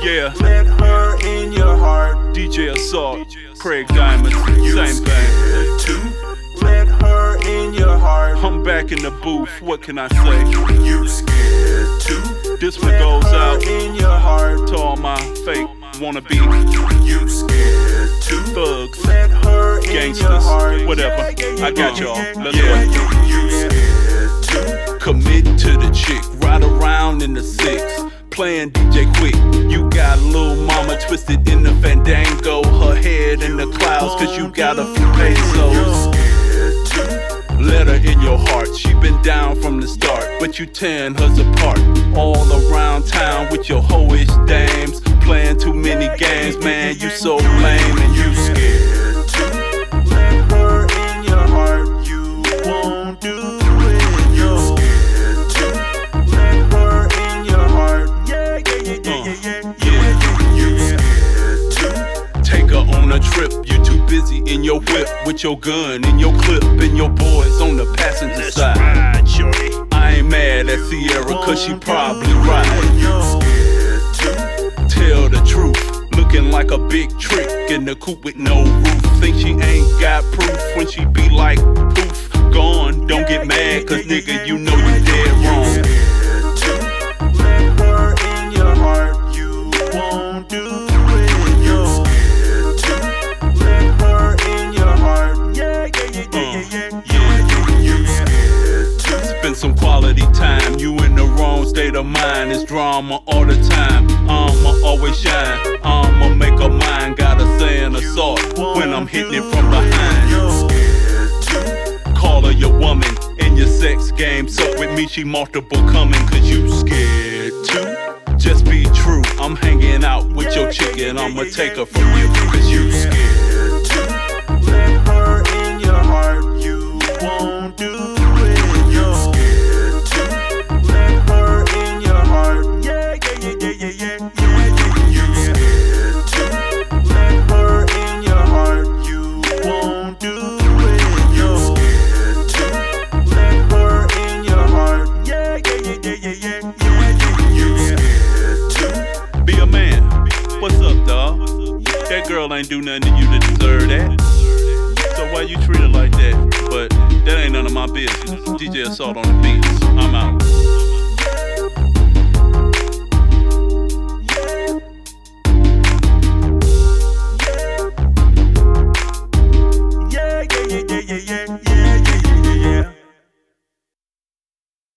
Yeah. Let her in your heart. DJ Assault, Craig Diamond, same thing. Too. Let her in your heart. I'm back in the booth, what can I say? You scared too. This one goes out in your heart. to all my fake wannabe You scared too. thugs, Let her in your gangsters, heart. whatever. I got y'all. Let's You go. scared too. Commit to the chick, ride around in the six, playing DJ Quick. You got little mama twisted in the fandango, her head in the clouds, cause you got a few pesos. Let her in your heart, she been down from the start, but you tearing hers apart. All around town with your hoish dames, playing too many games, man, you so lame and you scared too. Let her in your heart. You won't do it. You scared too. Let her in your heart. Yeah. You scared too. Take her on a trip, you too busy in your whip, with your gun and your clip and your boys on the passenger side. Ride, shorty. I ain't mad at Sierra cause she probably right. You scared too. Tell the truth, looking like a big trick in the coupe with no roof. Think she ain't got proof when she be like poof, gone. Don't get mad cause nigga you know you dead wrong. Let her in your heart. You won't do it. You scared too. Let her in your heart. You scared too. Spend some quality time, you in the wrong state of mind. It's drama all the time, I'ma always shine. I'ma make her mine, got her saying assault when I'm hitting it from behind. Call her your woman in your sex game. Suck with me, she multiple coming cause you scared too. Just be true, I'm hanging out with your chicken, I'ma take her from you cause you scared too. Let her in your heart. You won't do it. You scared too. Let her in your heart. You scared too. Let her in your heart. You won't do it. You scared too. Let her in your heart. You scared too. Be a man, what's up dawg? That girl ain't do nothing to you to deserve that. So why you treat her like that? But that ain't none of my business. DJ Assault on the beats, I'm out.